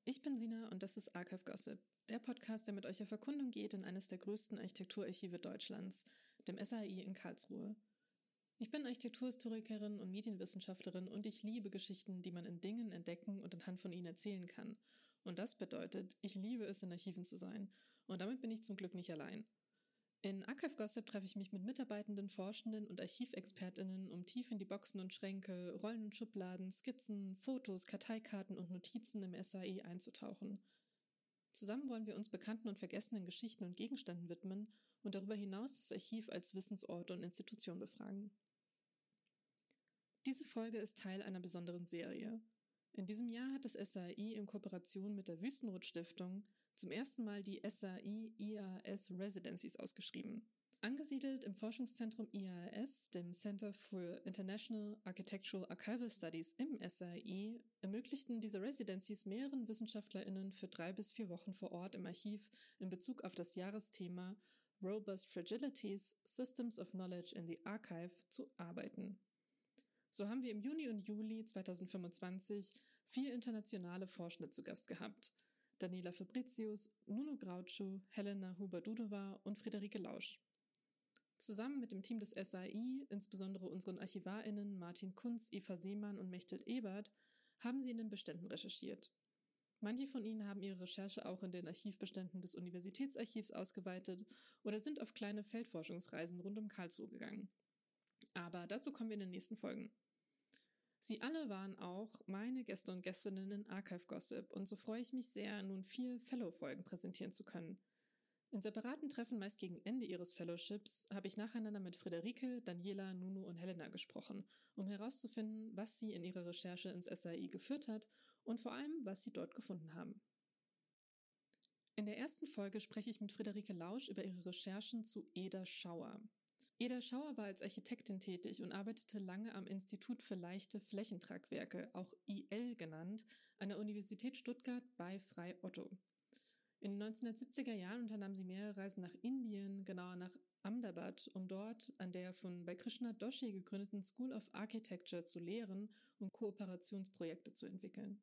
Ich bin Sina und das ist Archive Gossip, der Podcast, der mit euch auf Erkundung geht in eines der größten Architekturarchive Deutschlands, dem SAI in Karlsruhe. Ich bin Architekturhistorikerin und Medienwissenschaftlerin und ich liebe Geschichten, die man in Dingen entdecken und anhand von ihnen erzählen kann. Und das bedeutet, ich liebe es, in Archiven zu sein. Und damit bin ich zum Glück nicht allein. In Archive Gossip treffe ich mich mit Mitarbeitenden, Forschenden und ArchivexpertInnen, um tief in die Boxen und Schränke, Rollen und Schubladen, Skizzen, Fotos, Karteikarten und Notizen im SAI einzutauchen. Zusammen wollen wir uns bekannten und vergessenen Geschichten und Gegenständen widmen und darüber hinaus das Archiv als Wissensort und Institution befragen. Diese Folge ist Teil einer besonderen Serie. In diesem Jahr hat das SAI in Kooperation mit der Wüstenrot-Stiftung zum ersten Mal die SAI IAS Residencies ausgeschrieben. Angesiedelt im Forschungszentrum IAS, dem Center for International Architectural Archival Studies im SAI, ermöglichten diese Residencies mehreren WissenschaftlerInnen für 3 bis 4 Wochen vor Ort im Archiv in Bezug auf das Jahresthema Robust Fragilities, Systems of Knowledge in the Archive zu arbeiten. So haben wir im Juni und Juli 2025 4 internationale Forschende zu Gast gehabt. Daniela Fabricius, Nuno Grautschu, Helena Huber-Dudova und Friederike Lausch. Zusammen mit dem Team des SAI, insbesondere unseren ArchivarInnen Martin Kunz, Eva Seemann und Mechthild Ebert, haben sie in den Beständen recherchiert. Manche von ihnen haben ihre Recherche auch in den Archivbeständen des Universitätsarchivs ausgeweitet oder sind auf kleine Feldforschungsreisen rund um Karlsruhe gegangen. Aber dazu kommen wir in den nächsten Folgen. Sie alle waren auch meine Gäste und Gästinnen in Archive Gossip und so freue ich mich sehr, nun 4 Fellow-Folgen präsentieren zu können. In separaten Treffen, meist gegen Ende ihres Fellowships, habe ich nacheinander mit Friederike, Daniela, Nuno und Helena gesprochen, um herauszufinden, was sie in ihrer Recherche ins SAI geführt hat und vor allem, was sie dort gefunden haben. In der ersten Folge spreche ich mit Friederike Lausch über ihre Recherchen zu Eda Schauer. Eda Schauer war als Architektin tätig und arbeitete lange am Institut für leichte Flächentragwerke, auch IL genannt, an der Universität Stuttgart bei Frei Otto. In den 1970er Jahren unternahm sie mehrere Reisen nach Indien, genauer nach Ahmedabad, um dort an der bei Krishna Doshi gegründeten School of Architecture zu lehren und Kooperationsprojekte zu entwickeln.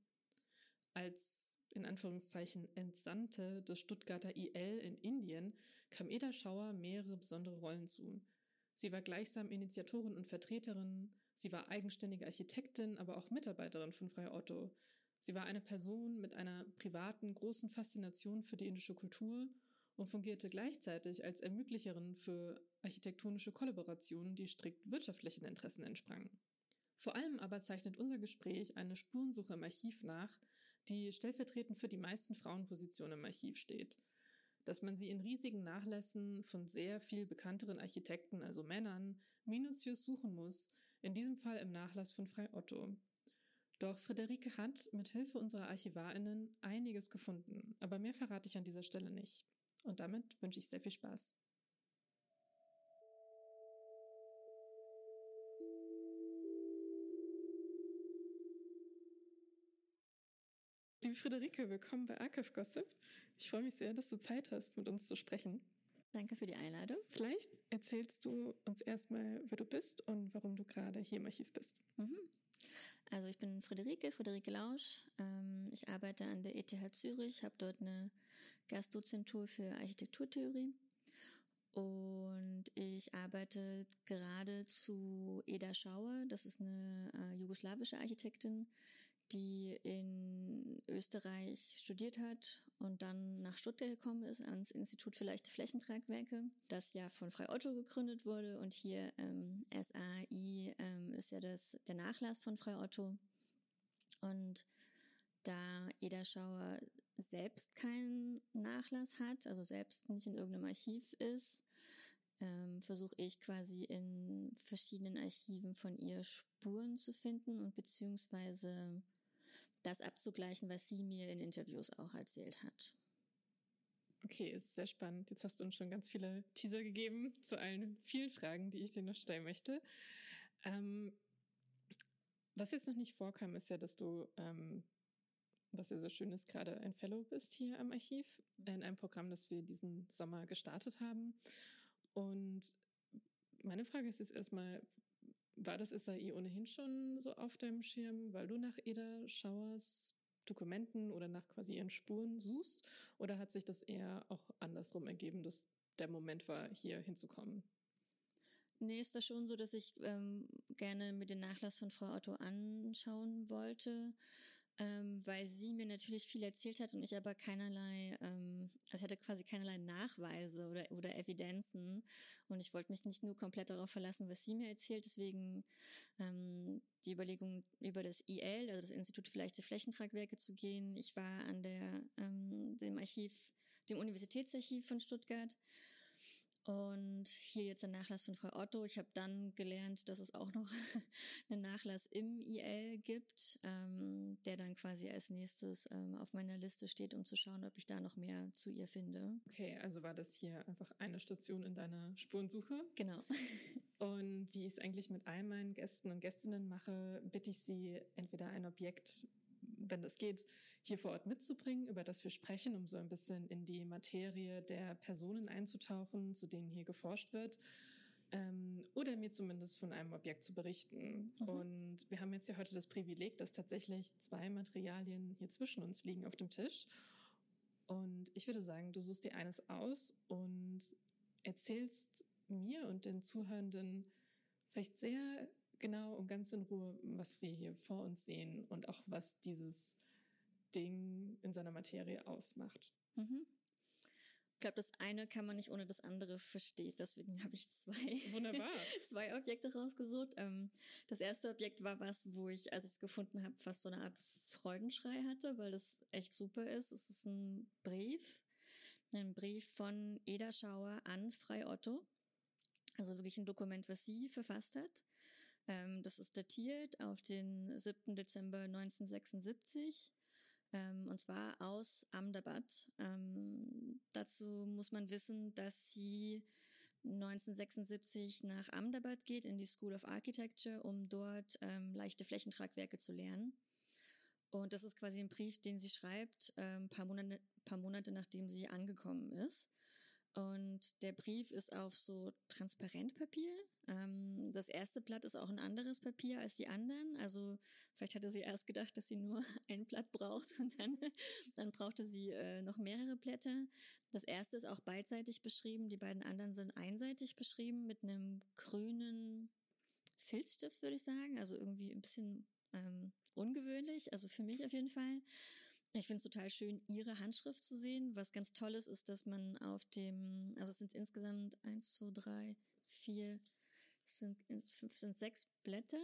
Als, in Anführungszeichen, Entsandte des Stuttgarter IL in Indien kam Eda Schauer mehrere besondere Rollen zu. Sie war gleichsam Initiatorin und Vertreterin, sie war eigenständige Architektin, aber auch Mitarbeiterin von Frei Otto. Sie war eine Person mit einer privaten, großen Faszination für die indische Kultur und fungierte gleichzeitig als Ermöglicherin für architektonische Kollaborationen, die strikt wirtschaftlichen Interessen entsprangen. Vor allem aber zeichnet unser Gespräch eine Spurensuche im Archiv nach, die stellvertretend für die meisten Frauenpositionen im Archiv steht. Dass man sie in riesigen Nachlässen von sehr viel bekannteren Architekten, also Männern, minutiös suchen muss, in diesem Fall im Nachlass von Frei Otto. Doch Friederike hat, mit Hilfe unserer ArchivarInnen, einiges gefunden, aber mehr verrate ich an dieser Stelle nicht. Und damit wünsche ich sehr viel Spaß. Liebe Friederike, willkommen bei Archive Gossip. Ich freue mich sehr, dass du Zeit hast, mit uns zu sprechen. Danke für die Einladung. Vielleicht erzählst du uns erstmal, wer du bist und warum du gerade hier im Archiv bist. Also ich bin Friederike Lausch. Ich arbeite an der ETH Zürich, habe dort eine Gastdozentur für Architekturtheorie. Und ich arbeite gerade zu Eda Schauer. Das ist eine jugoslawische Architektin, die in Österreich studiert hat und dann nach Stuttgart gekommen ist, ans Institut für leichte Flächentragwerke, das ja von Frei Otto gegründet wurde. Und hier SAI ist ja der Nachlass von Frei Otto. Und da Eda Schauer selbst keinen Nachlass hat, also selbst nicht in irgendeinem Archiv ist, versuche ich quasi in verschiedenen Archiven von ihr Spuren zu finden und beziehungsweise das abzugleichen, was sie mir in Interviews auch erzählt hat. Okay, ist sehr spannend. Jetzt hast du uns schon ganz viele Teaser gegeben zu allen vielen Fragen, die ich dir noch stellen möchte. Was jetzt noch nicht vorkam, ist ja, dass du, was ja so schön ist, gerade ein Fellow bist hier am Archiv in einem Programm, das wir diesen Sommer gestartet haben. Und meine Frage ist jetzt erstmal, war das SAI ohnehin schon so auf deinem Schirm, weil du nach Eda Schauers Dokumenten oder nach quasi ihren Spuren suchst? Oder hat sich das eher auch andersrum ergeben, dass der Moment war, hier hinzukommen? Nee, es war schon so, dass ich gerne mir den Nachlass von Frau Otto anschauen wollte, weil sie mir natürlich viel erzählt hat und ich aber keinerlei, also ich hatte quasi keinerlei Nachweise oder Evidenzen und ich wollte mich nicht nur komplett darauf verlassen, was sie mir erzählt, deswegen die Überlegung, über das IL, also das Institut für leichte Flächentragwerke, zu gehen. Ich war an dem Universitätsarchiv von Stuttgart. Und hier jetzt der Nachlass von Frau Otto. Ich habe dann gelernt, dass es auch noch einen Nachlass im IL gibt, der dann quasi als nächstes auf meiner Liste steht, um zu schauen, ob ich da noch mehr zu ihr finde. Okay, also war das hier einfach eine Station in deiner Spurensuche? Genau. Und wie ich es eigentlich mit all meinen Gästen und Gästinnen mache, bitte ich sie, entweder ein Objekt, wenn das geht, hier vor Ort mitzubringen, über das wir sprechen, um so ein bisschen in die Materie der Personen einzutauchen, zu denen hier geforscht wird, oder mir zumindest von einem Objekt zu berichten. Und wir haben jetzt ja heute das Privileg, dass tatsächlich 2 Materialien hier zwischen uns liegen auf dem Tisch. Und ich würde sagen, du suchst dir eines aus und erzählst mir und den Zuhörenden vielleicht sehr genau und ganz in Ruhe, was wir hier vor uns sehen und auch was dieses Ding in seiner Materie ausmacht. Ich glaube, das eine kann man nicht ohne das andere verstehen. Deswegen habe ich Wunderbar. 2 Objekte rausgesucht. Das erste Objekt war was, wo ich, als ich es gefunden habe, fast so eine Art Freudenschrei hatte, weil das echt super ist. Es ist ein Brief von Eda Schauer an Frei Otto. Also wirklich ein Dokument, was sie verfasst hat. Das ist datiert auf den 7. Dezember 1976. Und zwar aus Ahmedabad. Dazu muss man wissen, dass sie 1976 nach Ahmedabad geht, in die School of Architecture, um dort leichte Flächentragwerke zu lernen. Und das ist quasi ein Brief, den sie schreibt, paar Monate nachdem sie angekommen ist. Und der Brief ist auf so Transparentpapier. Das erste Blatt ist auch ein anderes Papier als die anderen. Also vielleicht hatte sie erst gedacht, dass sie nur ein Blatt braucht und dann brauchte sie noch mehrere Blätter. Das erste ist auch beidseitig beschrieben. Die beiden anderen sind einseitig beschrieben mit einem grünen Filzstift, würde ich sagen. Also irgendwie ein bisschen ungewöhnlich. Also für mich auf jeden Fall. Ich finde es total schön, ihre Handschrift zu sehen. Was ganz toll ist, dass man also es sind insgesamt 1, 2, 3, 4, sind 6 Blätter.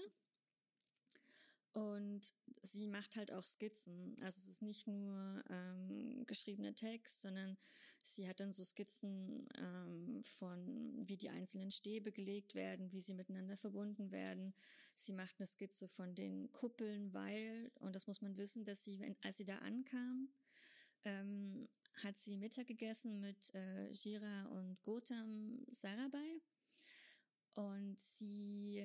Und sie macht halt auch Skizzen. Also es ist nicht nur geschriebener Text, sondern sie hat dann so Skizzen von, wie die einzelnen Stäbe gelegt werden, wie sie miteinander verbunden werden. Sie macht eine Skizze von den Kuppeln, und das muss man wissen, dass sie, als sie da ankam, hat sie Mittag gegessen mit Gira und Gautam Sarabhai. Und sie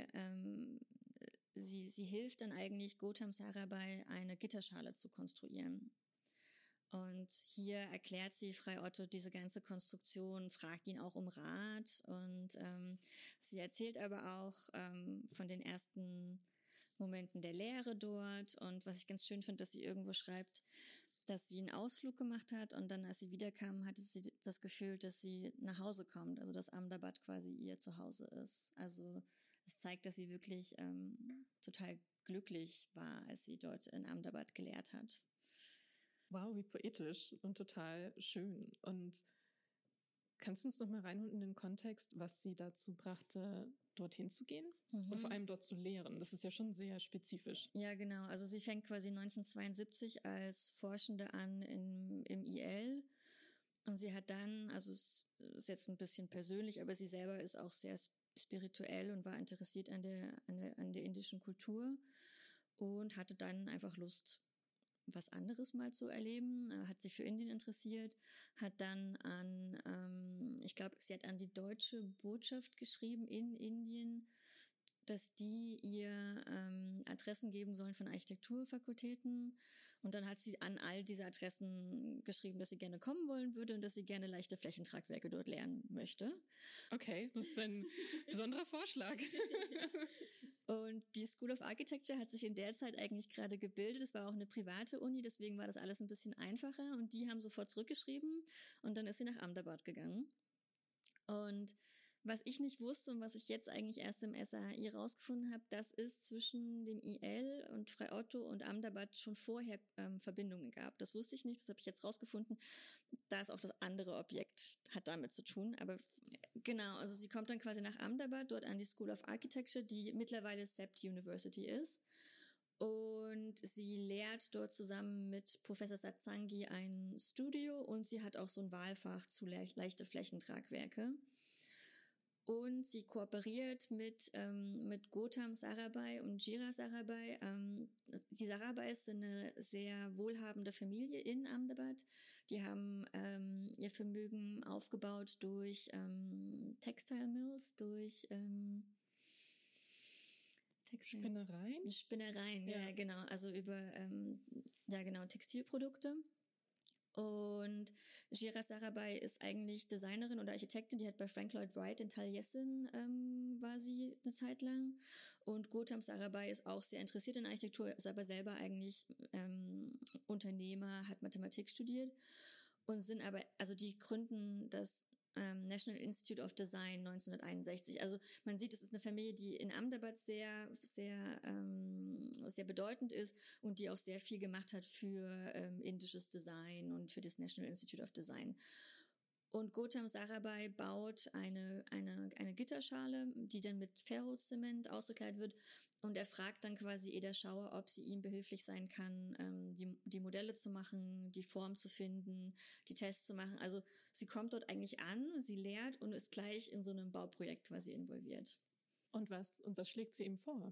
hilft dann eigentlich Gautam Sarabhai, eine Gitterschale zu konstruieren. Und hier erklärt sie Frei Otto diese ganze Konstruktion, fragt ihn auch um Rat und sie erzählt aber auch von den ersten Momenten der Lehre dort. Und was ich ganz schön finde, dass sie irgendwo schreibt, dass sie einen Ausflug gemacht hat und dann, als sie wiederkam, hatte sie das Gefühl, dass sie nach Hause kommt, also dass Ahmedabad quasi ihr Zuhause ist. Also es zeigt, dass sie wirklich total glücklich war, als sie dort in Ahmedabad gelehrt hat. Wow, wie poetisch und total schön. Und kannst du uns noch mal reinholen in den Kontext, was sie dazu brachte, dorthin zu gehen und vor allem dort zu lehren? Das ist ja schon sehr spezifisch. Ja, genau. Also sie fängt quasi 1972 als Forschende an im IL. Und sie hat dann, also es ist jetzt ein bisschen persönlich, aber sie selber ist auch sehr spirituell und war interessiert an der indischen Kultur und hatte dann einfach Lust, was anderes mal zu erleben, hat sich für Indien interessiert, hat dann ich glaube, sie hat an die deutsche Botschaft geschrieben in Indien, dass die ihr Adressen geben sollen von Architekturfakultäten. Und dann hat sie an all diese Adressen geschrieben, dass sie gerne kommen wollen würde und dass sie gerne leichte Flächentragwerke dort lernen möchte. Okay, das ist ein besonderer Vorschlag. Und die School of Architecture hat sich in der Zeit eigentlich gerade gebildet. Es war auch eine private Uni, deswegen war das alles ein bisschen einfacher. Und die haben sofort zurückgeschrieben und dann ist sie nach Ahmedabad gegangen. Und was ich nicht wusste und was ich jetzt eigentlich erst im SAHI rausgefunden habe, dass es zwischen dem IL und Frei Otto und Ahmedabad schon vorher Verbindungen gab. Das wusste ich nicht, das habe ich jetzt rausgefunden. Da ist auch das andere Objekt, hat damit zu tun. Aber genau, also sie kommt dann quasi nach Ahmedabad, dort an die School of Architecture, die mittlerweile CEPT University ist. Und sie lehrt dort zusammen mit Professor Satsangi ein Studio und sie hat auch so ein Wahlfach zu leichte Flächentragwerke. Und sie kooperiert mit Gautam Sarabhai und Jira Sarabhai. Die Sarabhais sind eine sehr wohlhabende Familie in Ahmedabad. Die haben ihr Vermögen aufgebaut durch Textile Mills, durch Spinnereien, ja genau. Also über Textilprodukte. Und Jira Sarabhai ist eigentlich Designerin oder Architektin, die hat bei Frank Lloyd Wright in Taliesin war sie eine Zeit lang. Und Gautam Sarabhai ist auch sehr interessiert in Architektur, ist aber selber eigentlich Unternehmer, hat Mathematik studiert und sind aber, also die gründen das National Institute of Design 1961. Also man sieht, es ist eine Familie, die in Ahmedabad sehr, sehr, sehr bedeutend ist und die auch sehr viel gemacht hat für indisches Design und für das National Institute of Design. Und Gautam Sarabhai baut eine Gitterschale, die dann mit Ferrozement ausgekleidet wird. Und er fragt dann quasi Eda Schauer, ob sie ihm behilflich sein kann, die Modelle zu machen, die Form zu finden, die Tests zu machen. Also sie kommt dort eigentlich an, sie lehrt und ist gleich in so einem Bauprojekt quasi involviert. Und was schlägt sie ihm vor?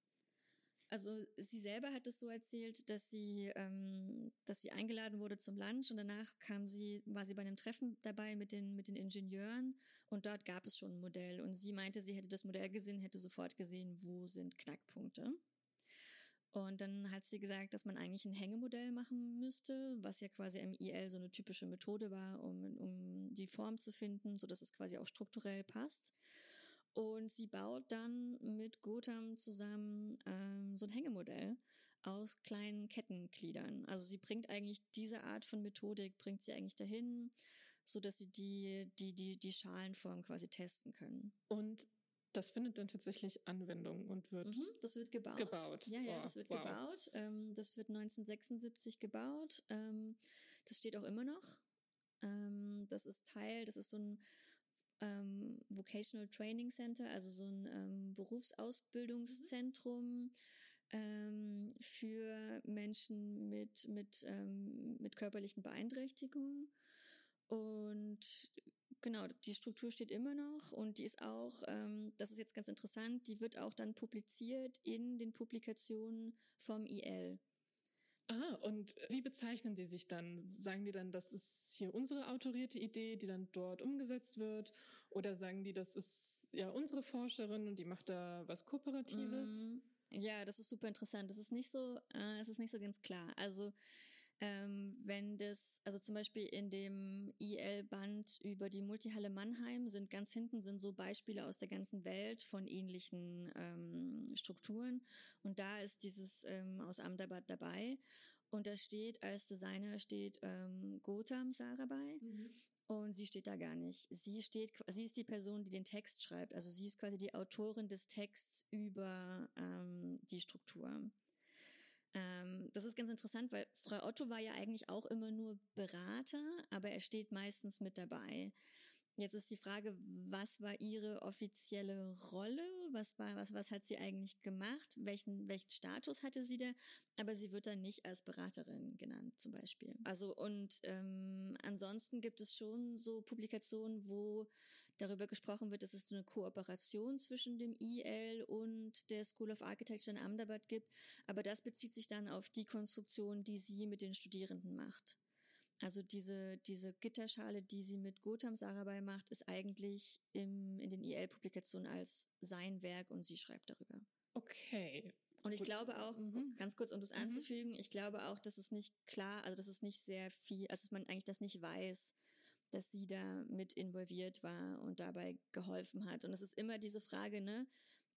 Also sie selber hat es so erzählt, dass sie eingeladen wurde zum Lunch und danach war sie bei einem Treffen dabei mit den Ingenieuren und dort gab es schon ein Modell und sie meinte, sie hätte das Modell gesehen, hätte sofort gesehen, wo sind Knackpunkte. Und dann hat sie gesagt, dass man eigentlich ein Hängemodell machen müsste, was ja quasi im IL so eine typische Methode war, um die Form zu finden, sodass es quasi auch strukturell passt. Und sie baut dann mit Gautam zusammen so ein Hängemodell aus kleinen Kettengliedern. Also sie bringt eigentlich diese Art von Methodik, bringt sie eigentlich dahin, sodass sie die Schalenform quasi testen können. Und das findet dann tatsächlich Anwendung und wird das wird gebaut. Ja, das wird gebaut. Das wird 1976 gebaut. Das steht auch immer noch. Das ist so ein Vocational Training Center, also so ein Berufsausbildungszentrum für Menschen mit körperlichen Beeinträchtigungen. Und genau, die Struktur steht immer noch und die ist auch, das ist jetzt ganz interessant, die wird auch dann publiziert in den Publikationen vom IL. Ah, und wie bezeichnen die sich dann? Sagen die dann, das ist hier unsere autorierte Idee, die dann dort umgesetzt wird? Oder sagen die, das ist ja unsere Forscherin und die macht da was Kooperatives? Ja, das ist super interessant. Das ist nicht so ganz klar. Also also zum Beispiel in dem IL-Band über die Multihalle Mannheim sind ganz hinten so Beispiele aus der ganzen Welt von ähnlichen Strukturen. Und da ist dieses aus Ahmedabad dabei. Und da steht, als Designer Gautam Sarabhai. Und sie steht da gar nicht. Sie ist die Person, die den Text schreibt. Also sie ist quasi die Autorin des Texts über die Struktur. Das ist ganz interessant, weil Frau Otto war ja eigentlich auch immer nur Berater, aber er steht meistens mit dabei. Jetzt ist die Frage, was war ihre offizielle Rolle? Was hat sie eigentlich gemacht? Welchen Status hatte sie da? Aber sie wird dann nicht als Beraterin genannt, zum Beispiel. Also und ansonsten gibt es schon so Publikationen, wo darüber gesprochen wird, dass es eine Kooperation zwischen dem IL und der School of Architecture in Ahmedabad gibt. Aber das bezieht sich dann auf die Konstruktion, die sie mit den Studierenden macht. Also diese Gitterschale, die sie mit Gautam Sarabhai macht, ist eigentlich in den IL-Publikationen als sein Werk und sie schreibt darüber. Okay. Und ich glaube auch, ganz kurz, um das anzufügen, ich glaube auch, dass es nicht klar, also dass es nicht sehr viel, also dass man eigentlich das nicht weiß, dass sie da mit involviert war und dabei geholfen hat. Und es ist immer diese Frage, ne,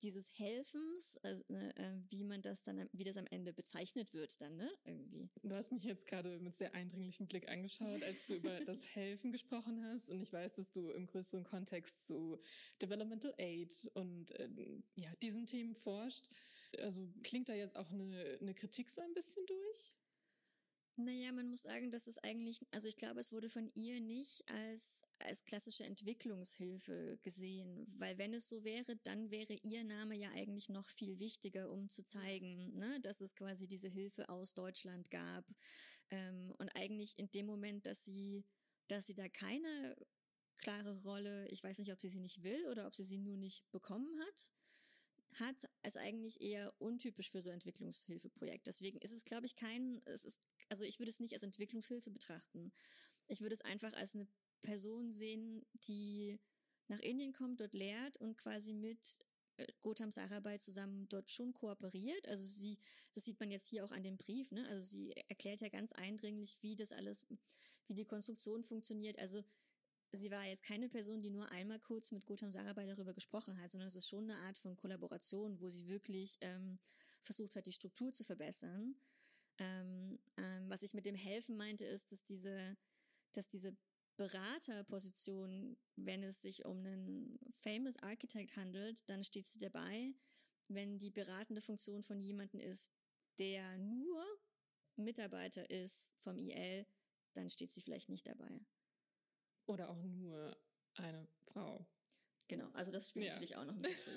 dieses Helfens, also, wie das am Ende bezeichnet wird dann, ne, irgendwie. Du hast mich jetzt gerade mit sehr eindringlichem Blick angeschaut, als du über das Helfen gesprochen hast, und ich weiß, dass du im größeren Kontext zu Developmental Aid und diesen Themen forscht. Also klingt da jetzt auch eine Kritik so ein bisschen durch? Naja, man muss sagen, dass es eigentlich, also ich glaube, es wurde von ihr nicht als klassische Entwicklungshilfe gesehen, weil wenn es so wäre, dann wäre ihr Name ja eigentlich noch viel wichtiger, um zu zeigen, ne, dass es quasi diese Hilfe aus Deutschland gab. Und eigentlich in dem Moment, dass sie da keine klare Rolle, ich weiß nicht, ob sie nicht will oder ob sie nur nicht bekommen hat, ist eigentlich eher untypisch für so ein Entwicklungshilfeprojekt. Deswegen ist es, glaube ich, also ich würde es nicht als Entwicklungshilfe betrachten. Ich würde es einfach als eine Person sehen, die nach Indien kommt, dort lehrt und quasi mit Gautam Sarabhai zusammen dort schon kooperiert. Also das sieht man jetzt hier auch an dem Brief, ne? Also sie erklärt ja ganz eindringlich, wie die Konstruktion funktioniert. Also sie war jetzt keine Person, die nur einmal kurz mit Gautam Sarabhai darüber gesprochen hat, sondern es ist schon eine Art von Kollaboration, wo sie wirklich versucht hat, die Struktur zu verbessern. Was ich mit dem Helfen meinte, ist, dass diese Beraterposition, wenn es sich um einen famous Architect handelt, dann steht sie dabei. Wenn die beratende Funktion von jemandem ist, der nur Mitarbeiter ist vom IL, dann steht sie vielleicht nicht dabei. Oder auch nur eine Frau. Genau, also das spielt natürlich auch noch ein bisschen.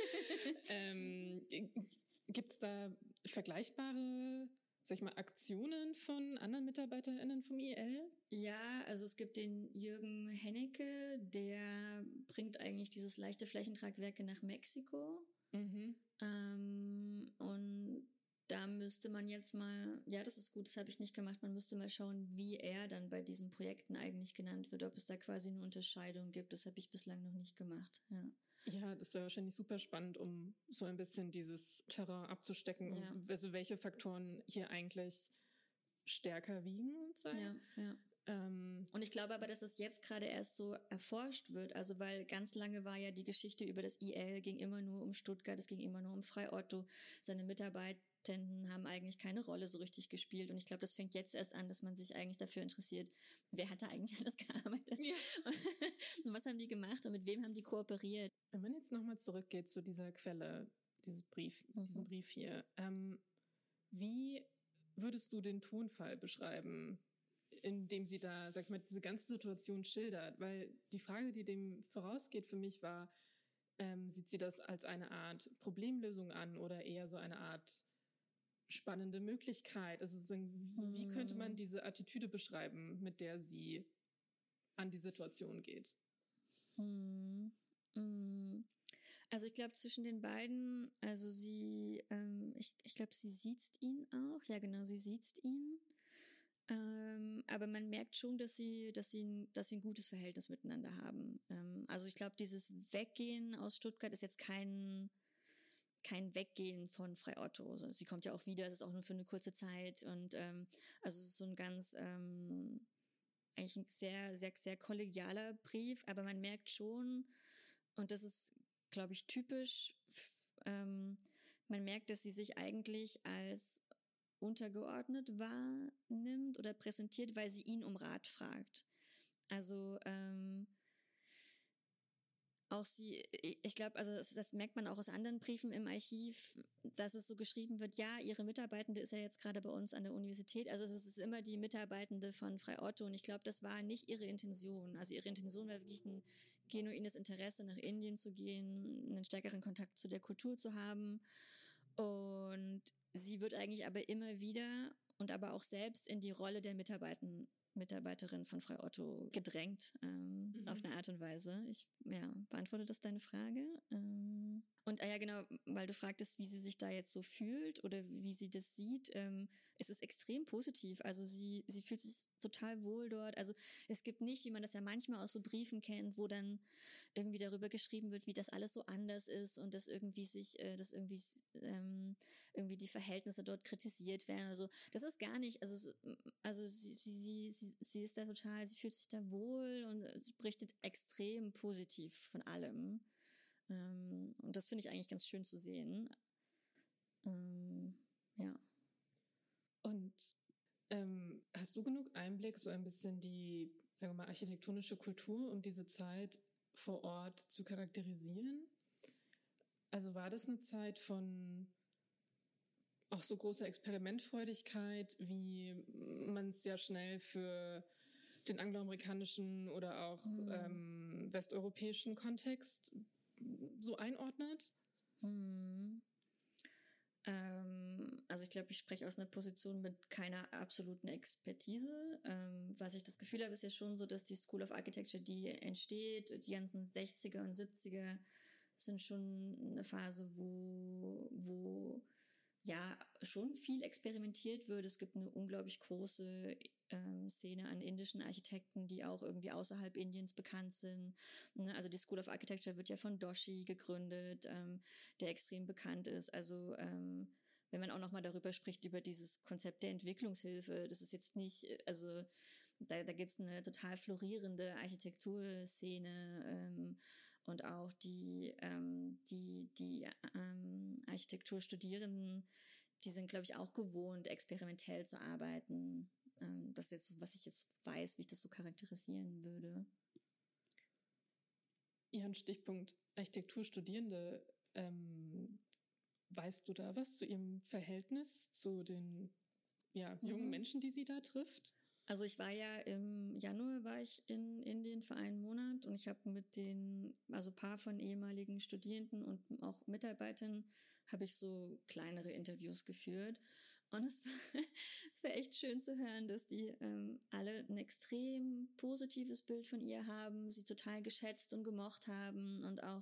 Ja. Gibt es da vergleichbare, sag ich mal, Aktionen von anderen MitarbeiterInnen vom IL? Ja, also es gibt den Jürgen Hennecke, der bringt eigentlich dieses leichte Flächentragwerke nach Mexiko. Mhm. Und da müsste man jetzt mal, ja, das ist gut, das habe ich nicht gemacht, man müsste mal schauen, wie er dann bei diesen Projekten eigentlich genannt wird, ob es da quasi eine Unterscheidung gibt. Das habe ich bislang noch nicht gemacht, ja. Ja, das wäre wahrscheinlich super spannend, um so ein bisschen dieses Terrain abzustecken, Ja. und also welche Faktoren hier eigentlich stärker wiegen. Ja. Und ich glaube aber, dass es jetzt gerade erst so erforscht wird, also weil ganz lange war ja die Geschichte über das IL, ging immer nur um Stuttgart, es ging immer nur um Frei Otto, seine Mitarbeitenden haben eigentlich keine Rolle so richtig gespielt, und ich glaube, das fängt jetzt erst an, dass man sich eigentlich dafür interessiert, wer hat da eigentlich alles gearbeitet, ja. Und was haben die gemacht und mit wem haben die kooperiert. Wenn man jetzt nochmal zurückgeht zu dieser Quelle, diesen Brief hier, wie würdest du den Tonfall beschreiben, in dem sie da, sag ich mal, diese ganze Situation schildert? Weil die Frage, die dem vorausgeht für mich war, sieht sie das als eine Art Problemlösung an oder eher so eine Art spannende Möglichkeit? Also wie könnte man diese Attitüde beschreiben, mit der sie an die Situation geht? Also ich glaube, zwischen den beiden, also ich glaube, sie siezt ihn auch. Ja, genau, sie siezt ihn. Aber man merkt schon, dass sie ein gutes Verhältnis miteinander haben. Also ich glaube, dieses Weggehen aus Stuttgart ist jetzt kein Weggehen von Frei Otto. Also sie kommt ja auch wieder, es ist auch nur für eine kurze Zeit, und also es ist so ein ganz eigentlich ein sehr, sehr, sehr kollegialer Brief, aber man merkt schon, und das ist, glaube ich, typisch, man merkt, dass sie sich eigentlich als untergeordnet wahrnimmt oder präsentiert, weil sie ihn um Rat fragt. Also auch ich glaube, also das merkt man auch aus anderen Briefen im Archiv, dass es so geschrieben wird, ja, ihre Mitarbeitende ist ja jetzt gerade bei uns an der Universität, also es ist immer die Mitarbeitende von Frei Otto, und ich glaube, das war nicht ihre Intention. Also ihre Intention war wirklich ein genuines Interesse, nach Indien zu gehen, einen stärkeren Kontakt zu der Kultur zu haben, und sie wird eigentlich aber immer wieder und aber auch selbst in die Rolle der Mitarbeiterin von Frei Otto gedrängt, auf eine Art und Weise. Beantworte das deine Frage? Und ja, genau, weil du fragtest, wie sie sich da jetzt so fühlt oder wie sie das sieht, es ist extrem positiv. Also sie fühlt sich total wohl dort. Also es gibt nicht, wie man das ja manchmal aus so Briefen kennt, wo dann irgendwie darüber geschrieben wird, wie das alles so anders ist und dass irgendwie irgendwie die Verhältnisse dort kritisiert werden. Also das ist gar nicht, also sie ist da total, sie fühlt sich da wohl und sie berichtet extrem positiv von allem. Und das finde ich eigentlich ganz schön zu sehen. Ja. Und hast du genug Einblick, so ein bisschen die, sagen wir mal, architektonische Kultur und diese Zeit vor Ort zu charakterisieren? Also war das eine Zeit von auch so großer Experimentfreudigkeit, wie man es ja schnell für den angloamerikanischen oder auch westeuropäischen Kontext so einordnet? Also ich glaube, ich spreche aus einer Position mit keiner absoluten Expertise. Was ich das Gefühl habe, ist ja schon so, dass die School of Architecture, die entsteht, die ganzen 60er und 70er sind schon eine Phase, wo ja schon viel experimentiert wird. Es gibt eine unglaublich große Szene an indischen Architekten, die auch irgendwie außerhalb Indiens bekannt sind. Also die School of Architecture wird ja von Doshi gegründet, der extrem bekannt ist. Also wenn man auch nochmal darüber spricht, über dieses Konzept der Entwicklungshilfe, das ist jetzt nicht, also da gibt's eine total florierende Architekturszene und auch die Architekturstudierenden, die sind, glaube ich, auch gewohnt, experimentell zu arbeiten. Das ist jetzt, was ich jetzt weiß, wie ich das so charakterisieren würde. Ja, ein Stichpunkt Architekturstudierende. Weißt du da was zu ihrem Verhältnis zu den jungen Menschen, die sie da trifft? Also ich war ja im Januar war ich in Indien für einen Monat und ich habe mit also paar von ehemaligen Studierenden und auch Mitarbeitern habe ich so kleinere Interviews geführt. Und es war echt schön zu hören, dass die alle ein extrem positives Bild von ihr haben, sie total geschätzt und gemocht haben und auch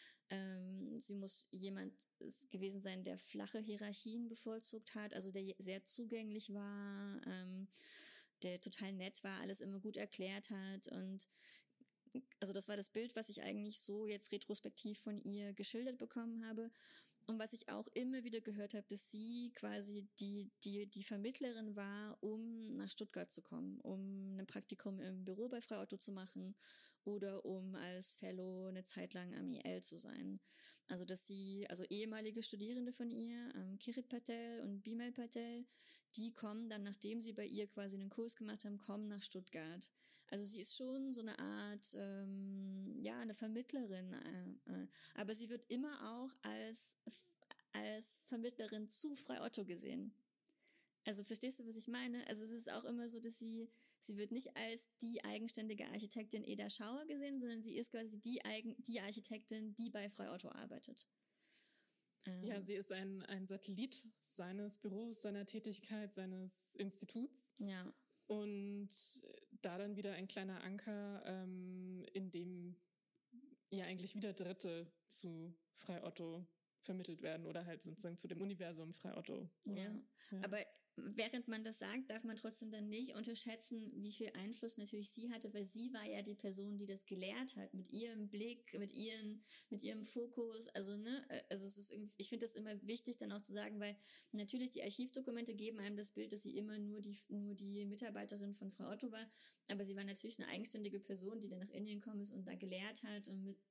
sie muss jemand gewesen sein, der flache Hierarchien bevorzugt hat, also der sehr zugänglich war, der total nett war, alles immer gut erklärt hat und also das war das Bild, was ich eigentlich so jetzt retrospektiv von ihr geschildert bekommen habe. Und was ich auch immer wieder gehört habe, dass sie quasi die Vermittlerin war, um nach Stuttgart zu kommen, um ein Praktikum im Büro bei Frau Otto zu machen oder um als Fellow eine Zeit lang am IL zu sein. Also also ehemalige Studierende von ihr, Kirit Patel und Bimal Patel, die kommen dann, nachdem sie bei ihr quasi einen Kurs gemacht haben, kommen nach Stuttgart. Also sie ist schon so eine Art, eine Vermittlerin, aber sie wird immer auch als Vermittlerin zu Frei Otto gesehen. Also verstehst du, was ich meine? Also es ist auch immer so, dass sie wird nicht als die eigenständige Architektin Eda Schauer gesehen, sondern sie ist quasi die Architektin, die bei Frei Otto arbeitet. Ja, sie ist ein Satellit seines Büros, seiner Tätigkeit, seines Instituts. Ja. Und da dann wieder ein kleiner Anker, in dem ja eigentlich wieder Dritte zu Frei Otto vermittelt werden oder halt sozusagen zu dem Universum Frei Otto. Ja, aber während man das sagt, darf man trotzdem dann nicht unterschätzen, wie viel Einfluss natürlich sie hatte, weil sie war ja die Person, die das gelehrt hat, mit ihrem Blick, mit ihrem Fokus, also ich finde das immer wichtig dann auch zu sagen, weil natürlich die Archivdokumente geben einem das Bild, dass sie immer nur die Mitarbeiterin von Frau Otto war, aber sie war natürlich eine eigenständige Person, die dann nach Indien gekommen ist und da gelehrt hat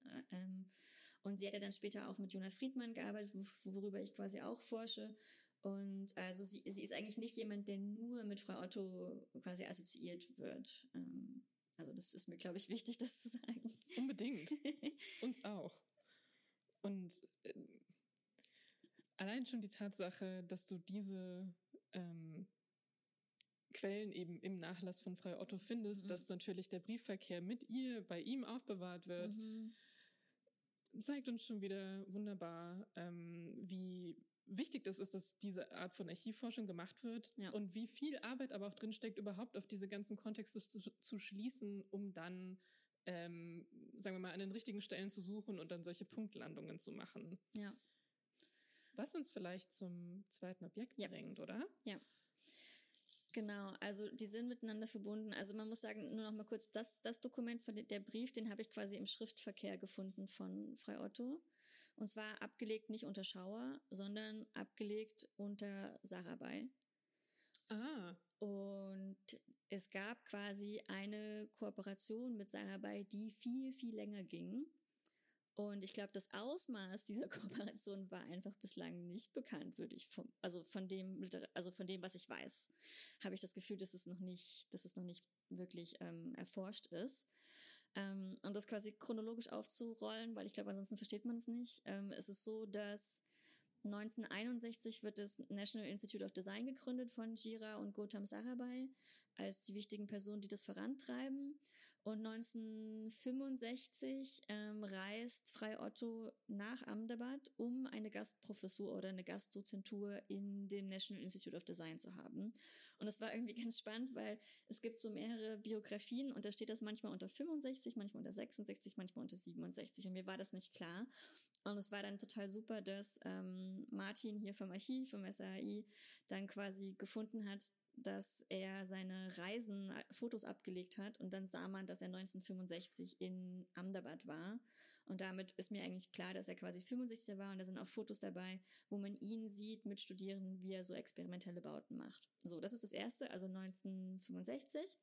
und sie hat ja dann später auch mit Jonas Friedman gearbeitet, worüber ich quasi auch forsche. Und also sie ist eigentlich nicht jemand, der nur mit Frau Otto quasi assoziiert wird. Also das ist mir, glaube ich, wichtig, das zu sagen. Unbedingt. Uns auch. Und allein schon die Tatsache, dass du diese Quellen eben im Nachlass von Frau Otto findest, dass natürlich der Briefverkehr mit ihr bei ihm aufbewahrt wird, zeigt uns schon wieder wunderbar, wie wichtig das ist, dass diese Art von Archivforschung gemacht wird und wie viel Arbeit aber auch drinsteckt, überhaupt auf diese ganzen Kontexte zu schließen, um dann, sagen wir mal, an den richtigen Stellen zu suchen und dann solche Punktlandungen zu machen. Ja. Was uns vielleicht zum zweiten Objekt bringt, oder? Ja. Genau, also die sind miteinander verbunden. Also man muss sagen, nur noch mal kurz, das Dokument, der Brief, den habe ich quasi im Schriftverkehr gefunden von Frei Otto. Und zwar abgelegt nicht unter Schauer, sondern abgelegt unter Sarabei. Ah. Und es gab quasi eine Kooperation mit Sarabei, die viel, viel länger ging. Und ich glaube, das Ausmaß dieser Kooperation war einfach bislang nicht bekannt, von dem, was ich weiß, habe ich das Gefühl, dass es noch nicht wirklich erforscht ist. Um das quasi chronologisch aufzurollen, weil ich glaube, ansonsten versteht man es nicht. Es ist so, dass 1961 wird das National Institute of Design gegründet von Gira und Gautam Sarabhai als die wichtigen Personen, die das vorantreiben. Und 1965 reist Frei Otto nach Ahmedabad, um eine Gastprofessur oder eine Gastdozentur in dem National Institute of Design zu haben. Und das war irgendwie ganz spannend, weil es gibt so mehrere Biografien und da steht das manchmal unter 65, manchmal unter 66, manchmal unter 67 und mir war das nicht klar. Und es war dann total super, dass Martin hier vom Archiv, vom SAI, dann quasi gefunden hat, dass er seine Reisen, Fotos abgelegt hat und dann sah man, dass er 1965 in Ahmedabad war und damit ist mir eigentlich klar, dass er quasi 65 war und da sind auch Fotos dabei, wo man ihn sieht mit Studierenden, wie er so experimentelle Bauten macht. So, das ist das erste, also 1965.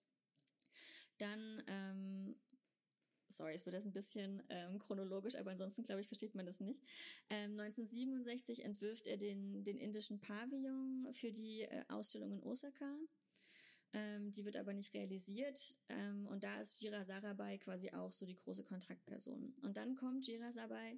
Dann sorry, es wird jetzt ein bisschen chronologisch, aber ansonsten, glaube ich, versteht man das nicht. 1967 entwirft er den indischen Pavillon für die Ausstellung in Osaka. Die wird aber nicht realisiert. Und da ist Gira Sarabhai quasi auch so die große Kontaktperson. Und dann kommt Gira Sarabhai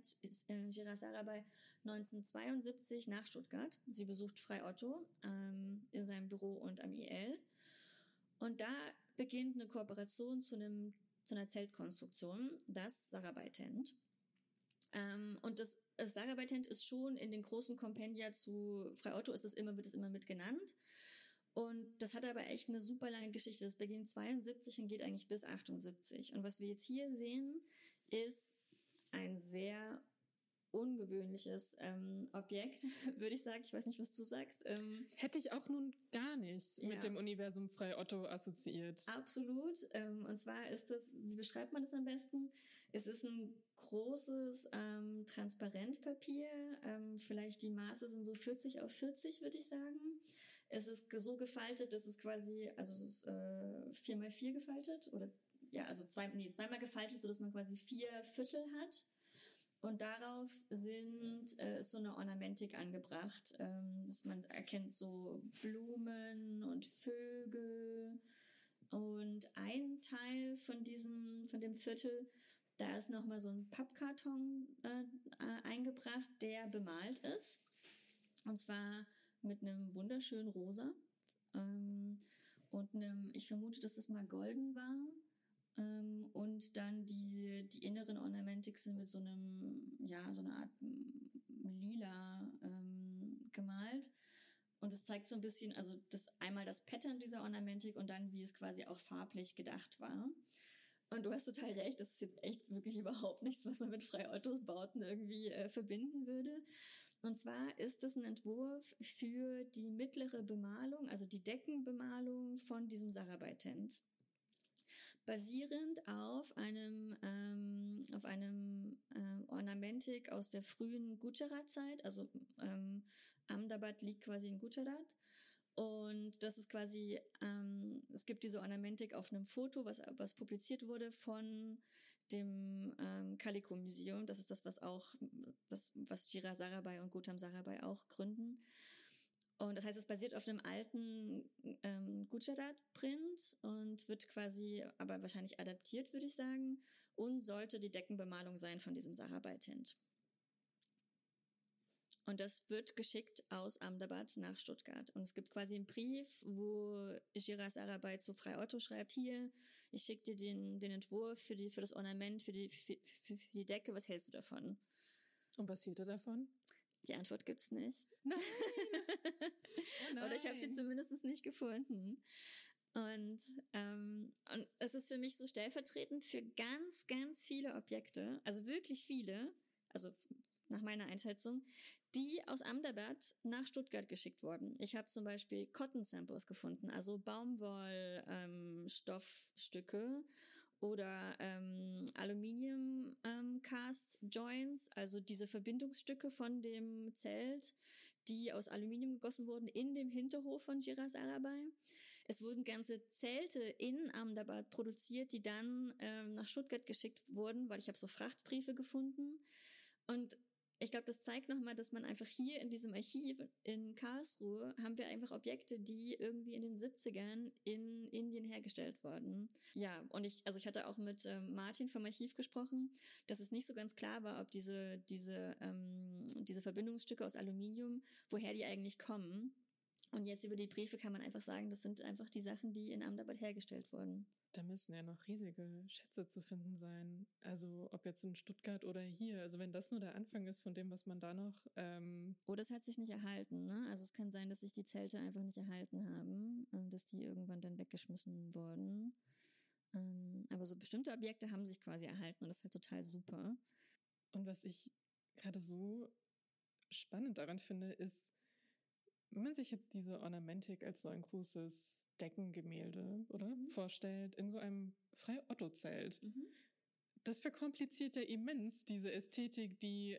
1972 nach Stuttgart. Sie besucht Frei Otto in seinem Büro und am IL. Und da beginnt eine Kooperation zu einer Zeltkonstruktion, das Sarabhai-Tent. Und das Sarabhai-Tent ist schon in den großen Kompendia zu Frei Otto wird es immer mit genannt. Und das hat aber echt eine super lange Geschichte. Das beginnt 72 und geht eigentlich bis 78. Und was wir jetzt hier sehen, ist ein sehr ungewöhnliches Objekt, würde ich sagen. Ich weiß nicht, was du sagst. Hätte ich auch nun gar nicht mit dem Universum Frei Otto assoziiert. Absolut. Und zwar ist das, wie beschreibt man das am besten? Es ist ein großes Transparentpapier. Vielleicht die Maße sind so 40 auf 40, würde ich sagen. Es ist so gefaltet, dass es quasi, also es ist 4x4 gefaltet oder ja, also zweimal gefaltet, sodass man quasi 4 Viertel hat. Und darauf ist so eine Ornamentik angebracht. Man erkennt so Blumen und Vögel. Und ein Teil von dem Viertel, da ist nochmal so ein Pappkarton eingebracht, der bemalt ist. Und zwar mit einem wunderschönen Rosa. Und ich vermute, dass es mal golden war. Und dann die inneren Ornamentik sind mit so einer Art Lila gemalt. Und es zeigt so ein bisschen, also einmal das Pattern dieser Ornamentik und dann, wie es quasi auch farblich gedacht war. Und du hast total recht, das ist jetzt echt wirklich überhaupt nichts, was man mit Frei Ottos Bauten irgendwie verbinden würde. Und zwar ist es ein Entwurf für die mittlere Bemalung, also die Deckenbemalung von diesem Sarabhai-Tent. Basierend auf einem Ornamentik aus der frühen Gujarat-Zeit, also Ahmedabad liegt quasi in Gujarat und das ist quasi, es gibt diese Ornamentik auf einem Foto, was publiziert wurde von dem Calico Museum, das ist das, was Gira Sarabhai und Gautam Sarabhai auch gründen. Und das heißt, es basiert auf einem alten Gujarat-Print und wird quasi aber wahrscheinlich adaptiert, würde ich sagen, und sollte die Deckenbemalung sein von diesem Sarabhai-Tent. Und das wird geschickt aus Ahmedabad nach Stuttgart. Und es gibt quasi einen Brief, wo Gira Sarabhai zu Frei Otto schreibt, hier, ich schicke dir den Entwurf für das Ornament, für die Decke, was hältst du davon? Und was hielt er davon? Die Antwort gibt's nicht. Nein! Oh nein. Oder ich habe sie zumindest nicht gefunden. Und es ist für mich so stellvertretend für ganz, ganz viele Objekte, also wirklich viele, also nach meiner Einschätzung, die aus Ahmedabad nach Stuttgart geschickt wurden. Ich habe zum Beispiel Cotton Samples gefunden, also Baumwollstoffstücke oder Aluminium Cast Joints, also diese Verbindungsstücke von dem Zelt, die aus Aluminium gegossen wurden in dem Hinterhof von Gira Sarabhai. es wurden ganze Zelte in Ahmedabad produziert, die dann nach Stuttgart geschickt wurden, weil ich habe so Frachtbriefe gefunden. Und ich glaube, das zeigt nochmal, dass man einfach hier in diesem Archiv in Karlsruhe haben wir einfach Objekte, die irgendwie in den 70ern in Indien hergestellt wurden. Ja, und ich hatte auch mit Martin vom Archiv gesprochen, dass es nicht so ganz klar war, ob diese Verbindungsstücke aus Aluminium, woher die eigentlich kommen. Und jetzt über die Briefe kann man einfach sagen, das sind einfach die Sachen, die in Ahmedabad hergestellt wurden. Da müssen ja noch riesige Schätze zu finden sein. Also ob jetzt in Stuttgart oder hier. Also wenn das nur der Anfang ist von dem, was man da noch... Oder es hat sich nicht erhalten, ne? Also es kann sein, dass sich die Zelte einfach nicht erhalten haben, dass die irgendwann dann weggeschmissen wurden. Aber so bestimmte Objekte haben sich quasi erhalten und das ist halt total super. Und was ich gerade so spannend daran finde, ist, wenn man sich jetzt diese Ornamentik als so ein großes Deckengemälde, oder, vorstellt, in so einem Frei-Otto-Zelt, das verkompliziert ja immens diese Ästhetik, die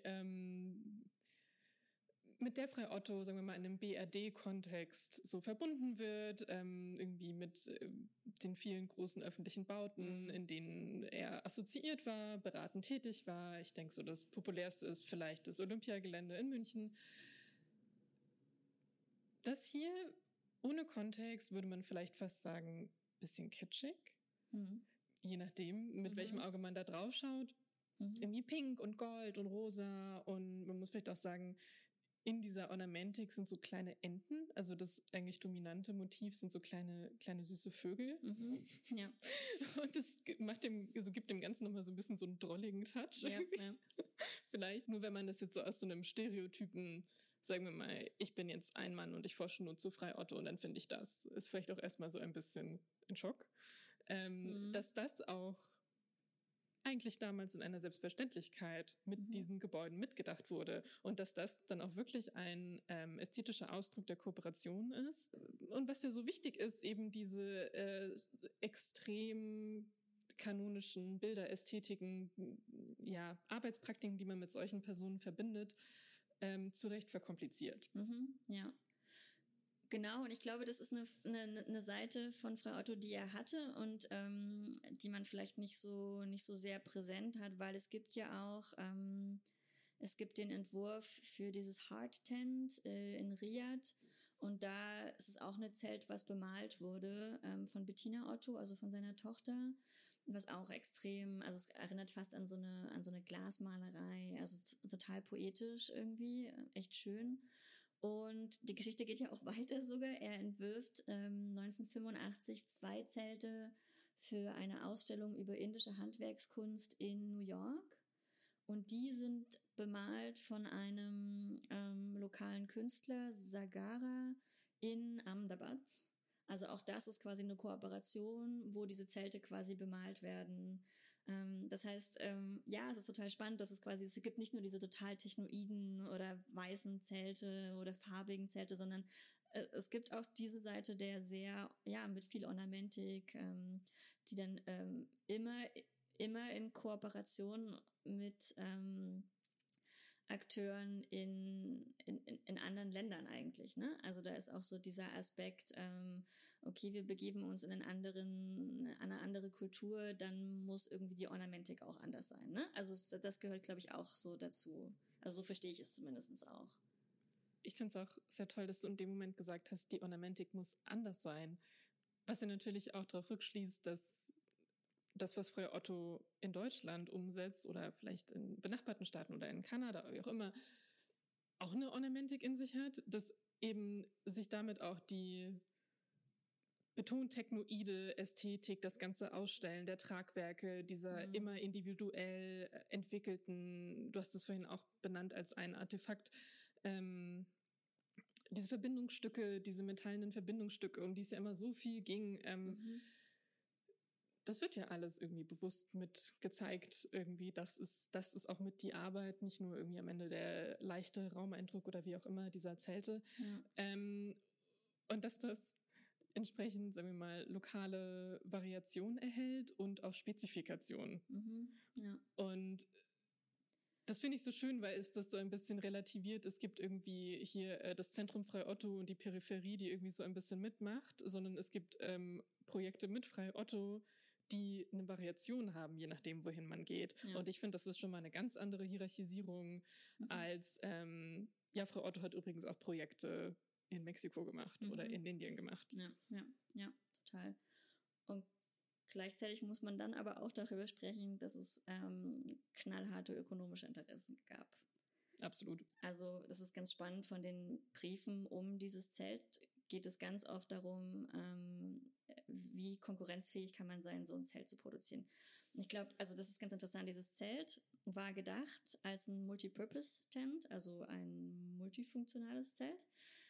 mit der Frei-Otto, sagen wir mal, in einem BRD-Kontext so verbunden wird, irgendwie mit den vielen großen öffentlichen Bauten, in denen er assoziiert war, beratend tätig war. Ich denke so, das populärste ist vielleicht das Olympiagelände in München. Das hier, ohne Kontext, würde man vielleicht fast sagen, bisschen kitschig. Je nachdem, mit welchem Auge man da drauf schaut. Irgendwie pink und gold und rosa. Und man muss vielleicht auch sagen, in dieser Ornamentik sind so kleine Enten. Also das eigentlich dominante Motiv sind so kleine süße Vögel. Ja. Und das gibt dem Ganzen nochmal so ein bisschen so einen drolligen Touch. Ja. Vielleicht nur, wenn man das jetzt so aus so einem Stereotypen, sagen wir mal, ich bin jetzt ein Mann und ich forsche nur zu Frei-Otto und dann finde ich das, ist vielleicht auch erstmal so ein bisschen ein Schock. Dass das auch eigentlich damals in einer Selbstverständlichkeit mit diesen Gebäuden mitgedacht wurde und dass das dann auch wirklich ein ästhetischer Ausdruck der Kooperation ist. Und was ja so wichtig ist, eben diese extrem kanonischen Bilderästhetiken, ja, Arbeitspraktiken, die man mit solchen Personen verbindet, zu Recht verkompliziert. Ja. Genau, und ich glaube, das ist eine Seite von Frei Otto, die er hatte und die man vielleicht nicht so sehr präsent hat, weil es gibt ja auch es gibt den Entwurf für dieses Heart Tent in Riyadh und da ist es auch ein Zelt, was bemalt wurde von Bettina Otto, also von seiner Tochter, was auch extrem, also es erinnert fast an so eine Glasmalerei, also total poetisch irgendwie, echt schön. Und die Geschichte geht ja auch weiter sogar. Er entwirft 1985 2 Zelte für eine Ausstellung über indische Handwerkskunst in New York. Und die sind bemalt von einem lokalen Künstler, Sagara, in Ahmedabad. Also auch das ist quasi eine Kooperation, wo diese Zelte quasi bemalt werden. Das heißt, ja, es ist total spannend, dass es gibt nicht nur diese total technoiden oder weißen Zelte oder farbigen Zelte, sondern es gibt auch diese Seite der sehr, ja, mit viel Ornamentik, die dann immer in Kooperation mit Akteuren in anderen Ländern eigentlich, ne? Also da ist auch so dieser Aspekt, okay, wir begeben uns in eine andere Kultur, dann muss irgendwie die Ornamentik auch anders sein, ne? Also das gehört, glaube ich, auch so dazu. Also so verstehe ich es zumindest auch. Ich finde es auch sehr toll, dass du in dem Moment gesagt hast, die Ornamentik muss anders sein. Was ja natürlich auch darauf rückschließt, dass das, was Frei Otto in Deutschland umsetzt oder vielleicht in benachbarten Staaten oder in Kanada oder wie auch immer, auch eine Ornamentik in sich hat, dass eben sich damit auch die betont technoide Ästhetik, das ganze Ausstellen der Tragwerke, dieser immer individuell entwickelten, du hast es vorhin auch benannt als ein Artefakt, diese Verbindungsstücke, diese metallenen Verbindungsstücke, um die es ja immer so viel ging, das wird ja alles irgendwie bewusst mit gezeigt, irgendwie, das ist auch mit die Arbeit, nicht nur irgendwie am Ende der leichte Raumeindruck oder wie auch immer dieser Zelte. Ja. Und dass das entsprechend, sagen wir mal, lokale Variation erhält und auch Spezifikation. Ja. Und Das finde ich so schön, weil es das so ein bisschen relativiert. Es gibt irgendwie hier das Zentrum Frei Otto und die Peripherie, die irgendwie so ein bisschen mitmacht, sondern es gibt Projekte mit Frei Otto, die eine Variation haben, je nachdem, wohin man geht. Ja. Und ich finde, das ist schon mal eine ganz andere Hierarchisierung als, Frau Otto hat übrigens auch Projekte in Mexiko gemacht oder in Indien gemacht. Ja, total. Und gleichzeitig muss man dann aber auch darüber sprechen, dass es knallharte ökonomische Interessen gab. Absolut. Also das ist ganz spannend, von den Briefen um dieses Zelt geht es ganz oft darum, wie konkurrenzfähig kann man sein, so ein Zelt zu produzieren. Und ich glaube, also das ist ganz interessant, dieses Zelt war gedacht als ein Multipurpose-Tent, also ein multifunktionales Zelt,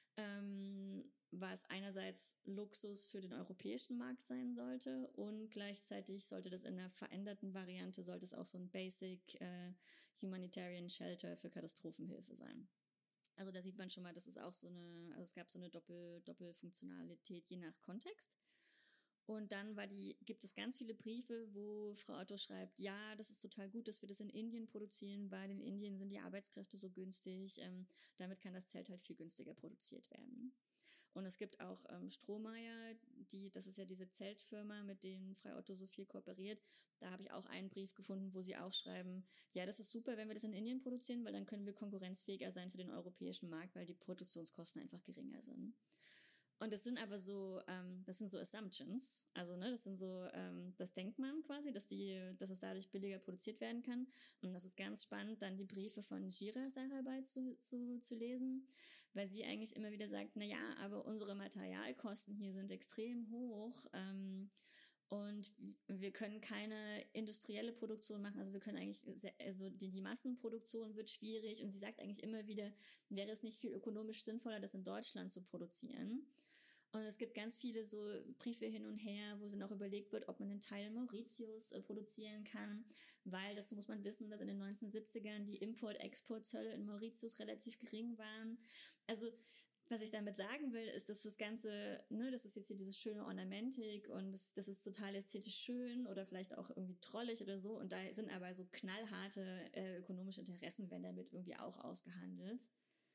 was einerseits Luxus für den europäischen Markt sein sollte und gleichzeitig sollte das in einer veränderten Variante, sollte es auch so ein Basic Humanitarian Shelter für Katastrophenhilfe sein. Also da sieht man schon mal, das ist auch so also es gab so eine Doppelfunktionalität je nach Kontext. Und dann gibt es ganz viele Briefe, wo Frau Otto schreibt, ja, das ist total gut, dass wir das in Indien produzieren, weil in Indien sind die Arbeitskräfte so günstig, damit kann das Zelt halt viel günstiger produziert werden. Und es gibt auch Strohmeier, das ist ja diese Zeltfirma, mit denen Frei Otto so viel kooperiert. Da habe ich auch einen Brief gefunden, wo sie auch schreiben, ja, das ist super, wenn wir das in Indien produzieren, weil dann können wir konkurrenzfähiger sein für den europäischen Markt, weil die Produktionskosten einfach geringer sind. Und das sind aber so, das sind so Assumptions, also ne, das sind so, das denkt man quasi, dass es dadurch billiger produziert werden kann. Und das ist ganz spannend, dann die Briefe von Gira Sarabay zu lesen, weil sie eigentlich immer wieder sagt, na ja, aber unsere Materialkosten hier sind extrem hoch. Und wir können keine industrielle Produktion machen, also wir können eigentlich, also die Massenproduktion wird schwierig und sie sagt eigentlich immer wieder, wäre es nicht viel ökonomisch sinnvoller, das in Deutschland zu produzieren. Und es gibt ganz viele so Briefe hin und her, wo dann auch überlegt wird, ob man einen Teil in Mauritius produzieren kann, weil dazu muss man wissen, dass in den 1970ern die Import-Export-Zölle in Mauritius relativ gering waren. Also was ich damit sagen will, ist, dass das Ganze, ne, das ist jetzt hier dieses schöne Ornamentik und das ist total ästhetisch schön oder vielleicht auch irgendwie drollig oder so und da sind aber so knallharte ökonomische Interessen, werden damit irgendwie auch ausgehandelt.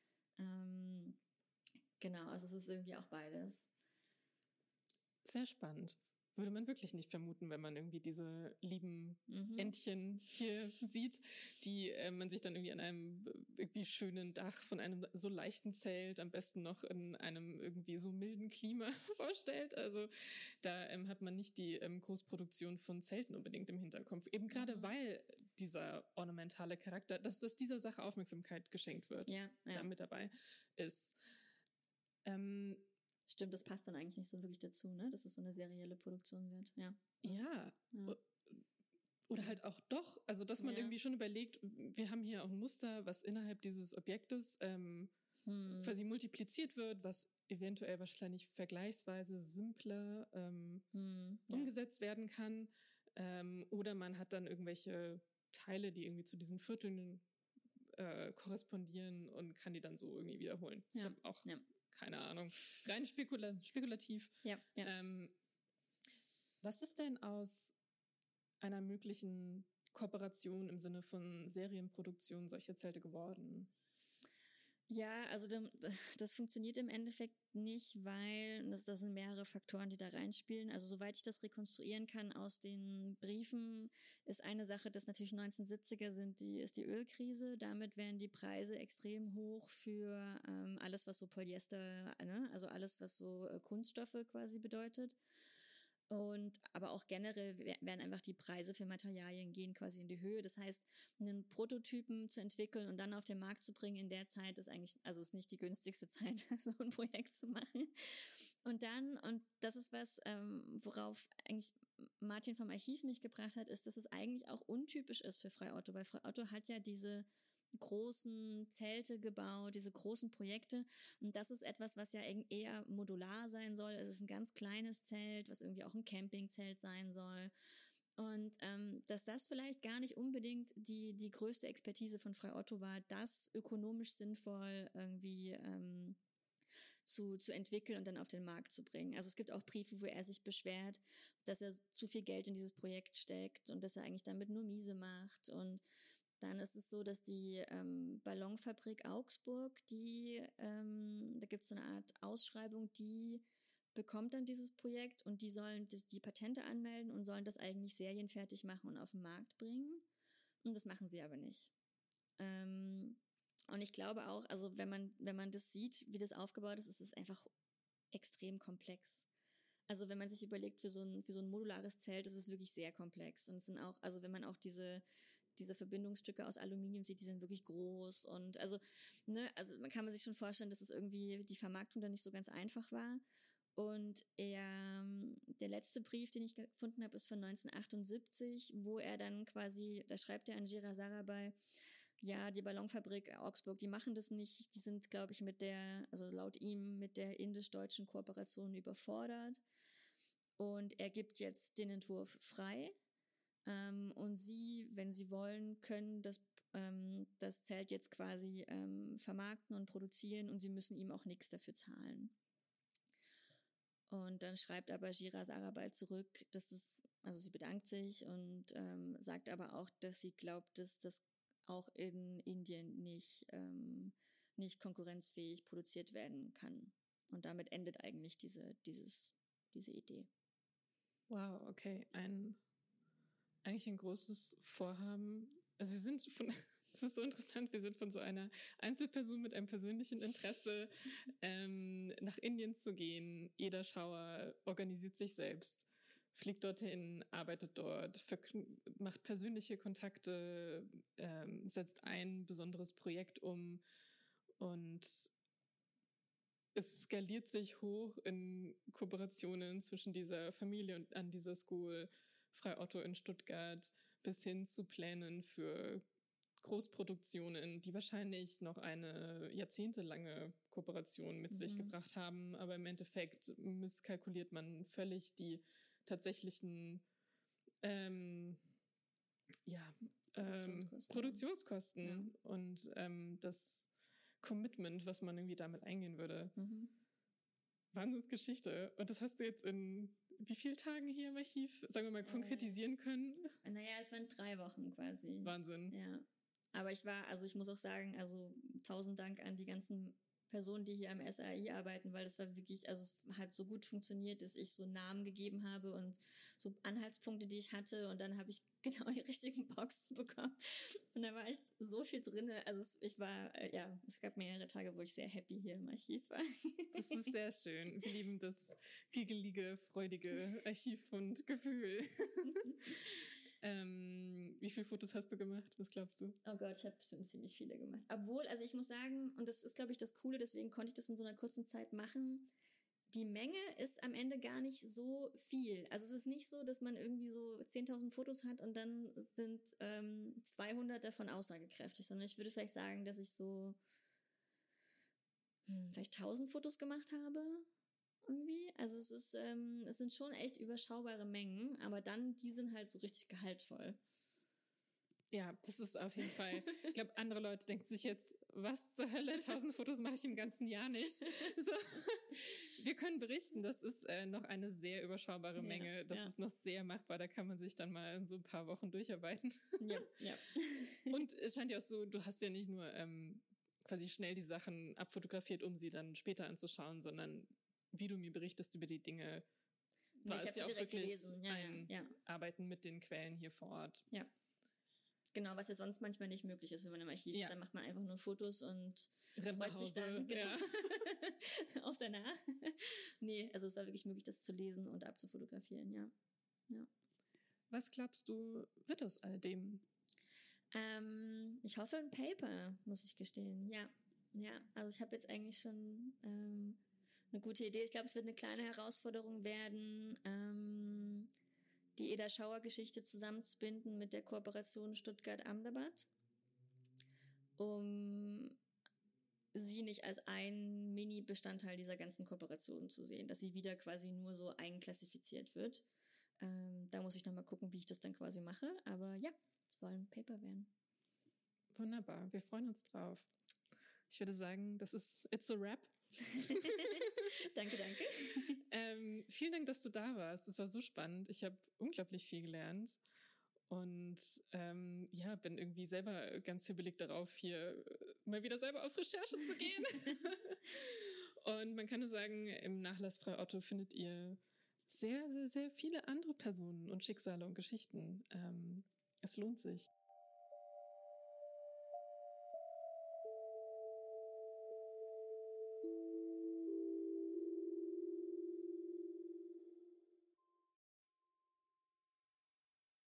Genau, also es ist irgendwie auch beides. Sehr spannend. Würde man wirklich nicht vermuten, wenn man irgendwie diese lieben Entchen hier sieht, die man sich dann irgendwie an einem irgendwie schönen Dach von einem so leichten Zelt, am besten noch in einem irgendwie so milden Klima vorstellt. Also da hat man nicht die Großproduktion von Zelten unbedingt im Hinterkopf. Eben gerade weil dieser ornamentale Charakter, dass dieser Sache Aufmerksamkeit geschenkt wird, da mit dabei ist. Stimmt, das passt dann eigentlich nicht so wirklich dazu, ne? Dass es so eine serielle Produktion wird, ja. Ja. Oder halt auch doch, also dass man irgendwie schon überlegt, wir haben hier auch ein Muster, was innerhalb dieses Objektes quasi multipliziert wird, was eventuell wahrscheinlich vergleichsweise simpler umgesetzt werden kann. Oder man hat dann irgendwelche Teile, die irgendwie zu diesen Vierteln korrespondieren und kann die dann so irgendwie wiederholen. Ich habe auch keine Ahnung, rein spekulativ. Ja. Was ist denn aus einer möglichen Kooperation im Sinne von Serienproduktion solcher Zelte geworden? Ja, also das funktioniert im Endeffekt nicht, weil das sind mehrere Faktoren, die da reinspielen. Also soweit ich das rekonstruieren kann aus den Briefen, ist eine Sache, dass natürlich 1970er ist die Ölkrise. Damit werden die Preise extrem hoch für alles, was so Polyester, ne? Also alles, was so Kunststoffe quasi bedeutet. Aber auch generell werden einfach die Preise für Materialien gehen quasi in die Höhe. Das heißt, einen Prototypen zu entwickeln und dann auf den Markt zu bringen in der Zeit ist ist nicht die günstigste Zeit, so ein Projekt zu machen. Und das ist was, worauf eigentlich Martin vom Archiv mich gebracht hat, ist, dass es eigentlich auch untypisch ist für Frei Otto, weil Frei Otto hat ja diese großen Zelte gebaut, diese großen Projekte. Und das ist etwas, was ja eher modular sein soll. Es ist ein ganz kleines Zelt, was irgendwie auch ein Campingzelt sein soll. Und dass das vielleicht gar nicht unbedingt die größte Expertise von Frei Otto war, das ökonomisch sinnvoll irgendwie zu entwickeln und dann auf den Markt zu bringen. Also es gibt auch Briefe, wo er sich beschwert, dass er zu viel Geld in dieses Projekt steckt und dass er eigentlich damit nur miese macht. Und Dann ist es so, dass die Ballonfabrik Augsburg, da gibt es so eine Art Ausschreibung, die bekommt dann dieses Projekt und die sollen die Patente anmelden und sollen das eigentlich serienfertig machen und auf den Markt bringen. Und das machen sie aber nicht. Und ich glaube auch, also wenn man das sieht, wie das aufgebaut ist, ist es einfach extrem komplex. Also wenn man sich überlegt, für so ein modulares Zelt, ist es wirklich sehr komplex. Und es sind auch, also wenn man auch diese Verbindungsstücke aus Aluminium sieht, die sind wirklich groß. Und also man kann sich schon vorstellen, dass es irgendwie die Vermarktung dann nicht so ganz einfach war. Und der letzte Brief, den ich gefunden habe, ist von 1978, wo er dann quasi, da schreibt er an Gira Sarabay, ja, die Ballonfabrik Augsburg, die machen das nicht, die sind, glaube ich, also laut ihm mit der indisch-deutschen Kooperation überfordert. Und er gibt jetzt den Entwurf frei. Und sie, wenn sie wollen, können das Zelt jetzt quasi vermarkten und produzieren und sie müssen ihm auch nichts dafür zahlen. Und dann schreibt aber Gira Sarabay zurück, also sie bedankt sich und sagt aber auch, dass sie glaubt, dass das auch in Indien nicht konkurrenzfähig produziert werden kann. Und damit endet eigentlich diese Idee. Wow, okay. Eigentlich ein großes Vorhaben. Also es ist so interessant, wir sind von so einer Einzelperson mit einem persönlichen Interesse nach Indien zu gehen. Eda Schauer organisiert sich selbst, fliegt dorthin, arbeitet dort, macht persönliche Kontakte, setzt ein besonderes Projekt um und es skaliert sich hoch in Kooperationen zwischen dieser Familie und an dieser School, Frei Otto in Stuttgart, bis hin zu Plänen für Großproduktionen, die wahrscheinlich noch eine jahrzehntelange Kooperation mit sich gebracht haben. Aber im Endeffekt misskalkuliert man völlig die tatsächlichen Produktionskosten und das Commitment, was man irgendwie damit eingehen würde. Wahnsinnsgeschichte. Und das hast du jetzt in wie vielen Tagen hier im Archiv, sagen wir mal, konkretisieren können? Naja, es waren 3 Wochen quasi. Wahnsinn. Ja. Aber ich muss auch sagen, also 1000 Dank an die ganzen Personen, die hier am SAI arbeiten, weil das war wirklich, also es hat so gut funktioniert, dass ich so Namen gegeben habe und so Anhaltspunkte, die ich hatte und dann habe ich genau die richtigen Boxen bekommen und da war echt so viel drin. Also es gab mehrere Tage, wo ich sehr happy hier im Archiv war. Das ist sehr schön. Wir lieben das giggelige, freudige Archivfundgefühl. Wie viele Fotos hast du gemacht? Was glaubst du? Oh Gott, ich habe bestimmt ziemlich viele gemacht. Obwohl, also ich muss sagen, und das ist, glaube ich, das Coole, deswegen konnte ich das in so einer kurzen Zeit machen, die Menge ist am Ende gar nicht so viel. Also es ist nicht so, dass man irgendwie so 10.000 Fotos hat und dann sind 200 davon aussagekräftig, sondern ich würde vielleicht sagen, dass ich so vielleicht 1.000 Fotos gemacht habe. Irgendwie. Also es sind schon echt überschaubare Mengen, aber dann, die sind halt so richtig gehaltvoll. Ja, das ist auf jeden Fall, ich glaube, andere Leute denken sich jetzt, was zur Hölle, 1.000 Fotos mache ich im ganzen Jahr nicht. So, wir können berichten, das ist noch eine sehr überschaubare Menge, das ist noch sehr machbar, da kann man sich dann mal in so ein paar Wochen durcharbeiten. Ja. Und es scheint ja auch so, du hast ja nicht nur quasi schnell die Sachen abfotografiert, um sie dann später anzuschauen, sondern wie du mir berichtest über die Dinge, war es ja auch wirklich gelesen. Arbeiten mit den Quellen hier vor Ort. Ja. Genau, was ja sonst manchmal nicht möglich ist, wenn man im Archiv ist. Dann macht man einfach nur Fotos und freut sich dann auf danach. Nee, also es war wirklich möglich, das zu lesen und abzufotografieren, ja. Was glaubst du, wird aus all dem? Ich hoffe ein Paper, muss ich gestehen. Ja, also ich habe jetzt eigentlich schon eine gute Idee. Ich glaube, es wird eine kleine Herausforderung werden, die Eda Schauer-Geschichte zusammenzubinden mit der Kooperation Stuttgart-Ahmedabad, um sie nicht als ein Mini-Bestandteil dieser ganzen Kooperation zu sehen, dass sie wieder quasi nur so einklassifiziert wird. Da muss ich nochmal gucken, wie ich das dann quasi mache. Aber ja, es soll ein Paper werden. Wunderbar, wir freuen uns drauf. Ich würde sagen, it's a wrap. Danke. Vielen Dank, dass du da warst. Es war so spannend. Ich habe unglaublich viel gelernt. Und bin irgendwie selber ganz hibbelig darauf, hier mal wieder selber auf Recherche zu gehen. Und man kann nur sagen, im Nachlass Frau Otto findet ihr sehr, sehr, sehr viele andere Personen und Schicksale und Geschichten. Es lohnt sich.